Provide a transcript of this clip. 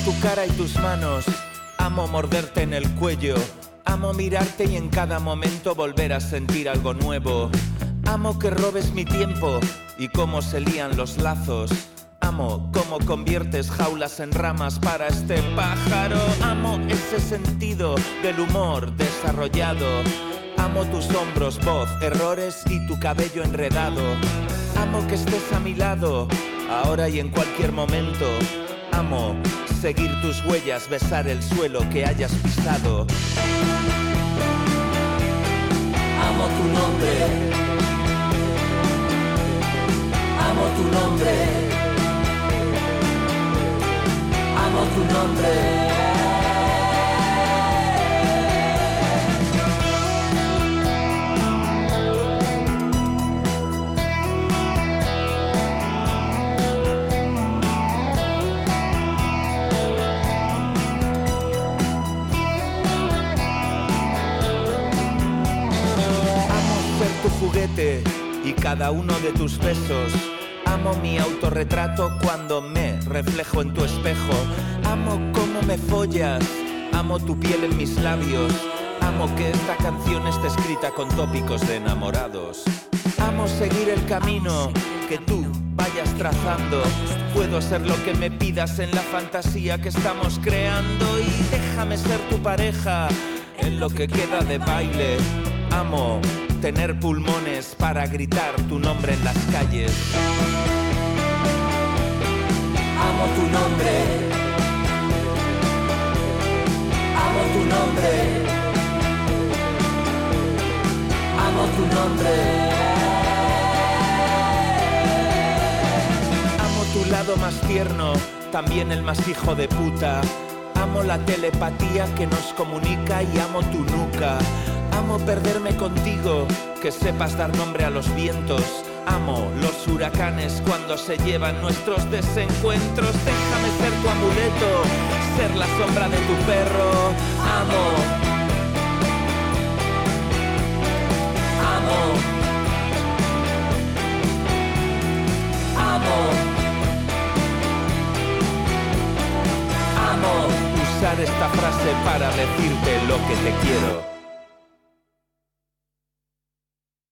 tu cara y tus manos, amo morderte en el cuello, amo mirarte y en cada momento volver a sentir algo nuevo. Amo que robes mi tiempo y cómo se lían los lazos. Amo cómo conviertes jaulas en ramas para este pájaro. Amo ese sentido del humor desarrollado. Amo tus hombros, voz, errores y tu cabello enredado. Amo que estés a mi lado, ahora y en cualquier momento. Amo seguir tus huellas, besar el suelo que hayas pisado. Amo tu nombre. Amo tu nombre. Amo tu nombre. Juguete y cada uno de tus besos. Amo mi autorretrato cuando me reflejo en tu espejo. Amo cómo me follas, amo tu piel en mis labios. Amo que esta canción esté escrita con tópicos de enamorados. Amo seguir el camino que tú vayas trazando. Puedo ser lo que me pidas en la fantasía que estamos creando. Y déjame ser tu pareja en lo que queda de baile. Amo tener pulmones para gritar tu nombre en las calles. Amo tu nombre. Amo tu nombre. Amo tu nombre. Amo tu lado más tierno, también el más hijo de puta. Amo la telepatía que nos comunica y amo tu nuca. Amo perderme contigo, que sepas dar nombre a los vientos. Amo los huracanes cuando se llevan nuestros desencuentros. Déjame ser tu amuleto, ser la sombra de tu perro. Amo. Amo. Amo. Amo. Usar esta frase para decirte lo que te quiero.